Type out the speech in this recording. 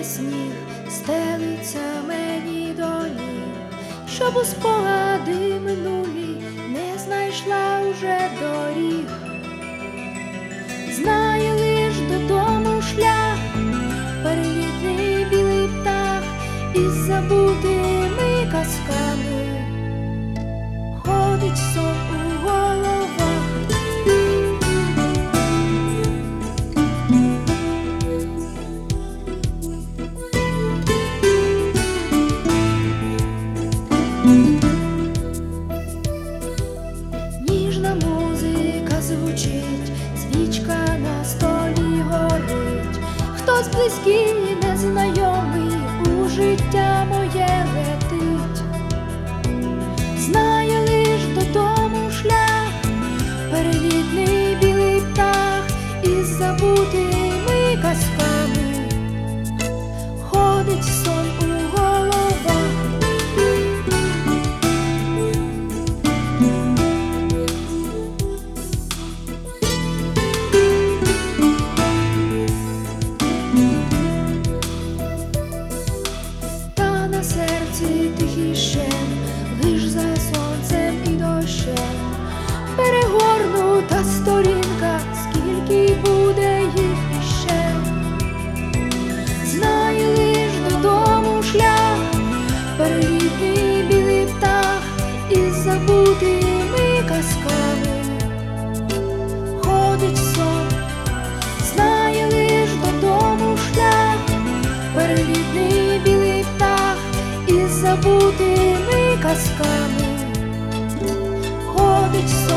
сніг стелиться мені до ніг, щоб у спогади минулі не знайшла уже доріг. Знає лиш додому шлях, перелітний білий птах із забутими казками. Ходить сон у головах. Ніжна музика звучить, свічка на столі горить. Хтось близький, незнайомий у життя моє летить. Знає лиш додому шлях, перелітний білий птах із забутими казками. Ходить сон у головах. Та на серці тихий щем, лиш за сонцем і дощем. Перегорнута сторінка, скільки буде їх іще. Знає лиш додому шлях, перелітний білий птах із забутими казками. Ходить сон, знає лиш додому шлях, перелітний білий птах із забутими казками. Ходить сон.